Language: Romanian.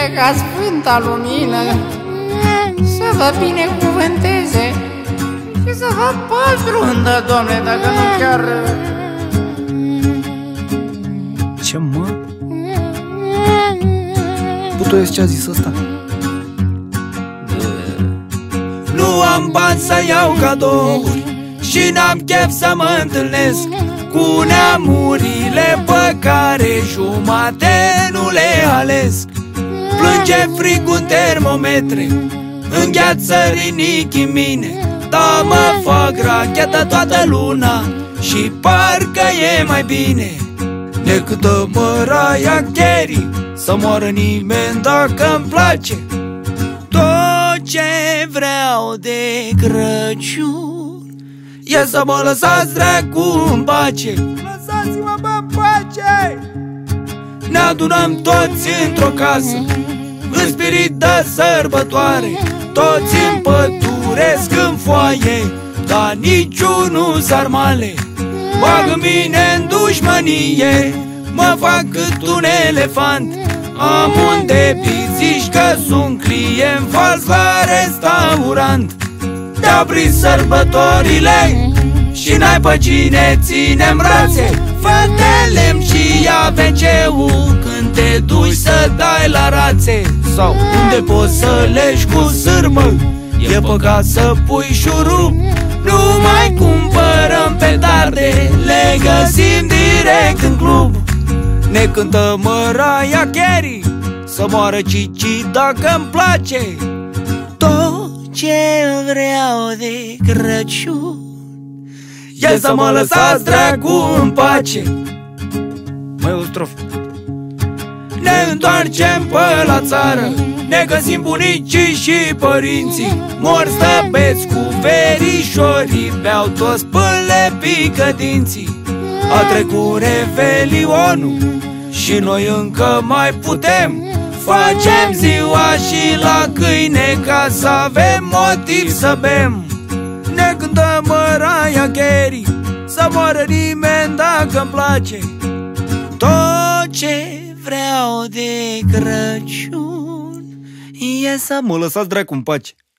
ca Sfânta Lumină să vă binecuvânteze și să vă păstrundă, Doamne, dacă nu chiar... Ce, mă? Putoiesc, ce a zis ăsta? Nu am bani să iau cadouri și n-am chef să mă întâlnesc cu neamurile pe care jumate nu le alesc. Plânge frigul în termometre, îngheață rinichii mine, da mă fac rachetă toată luna și parcă e mai bine decât Mariah Carey, să moară nimeni dacă-mi place. Tot ce vreau de Crăciun e să mă lăsați dracu în pace. Lăsați-mă în pace! Ne adunăm toți într-o casă, în spirit de sărbătoare, toți împăturesc în foaie, dar niciunul sarmale. Bagă mine în dușmănie, mă fac cât un elefant. Am unde zici că sunt client fals la restaurant. Te-au prins sărbătorile și n-ai pe cine ține-n brațe. Fă-te-lemn și ia WC-ul când te duci să dai la rațe. Sau unde poți să legi cu sârmă, e păcat să pui șurub. Nu mai cumpărăm petarde, le găsim direct în club. Ne cântă Mariah Carey, să moară Cici dacă-mi place. Tot ce vreau de Crăciun e să mă lăsați dracu în pace. Mai o strofă. Ne întoarcem pe la țară, ne găsim bunicii și părinții, mor stăpeți cu verișorii, beau toți până le pică dinții. A trecut revelionul și noi încă mai putem, facem ziua și la câine ca să avem motiv să bem. Ne cântăm Mariah Carey, să moară nimeni dacă-mi place. Tot ce vreau de Crăciun e să Mă lăsați dracu în pace.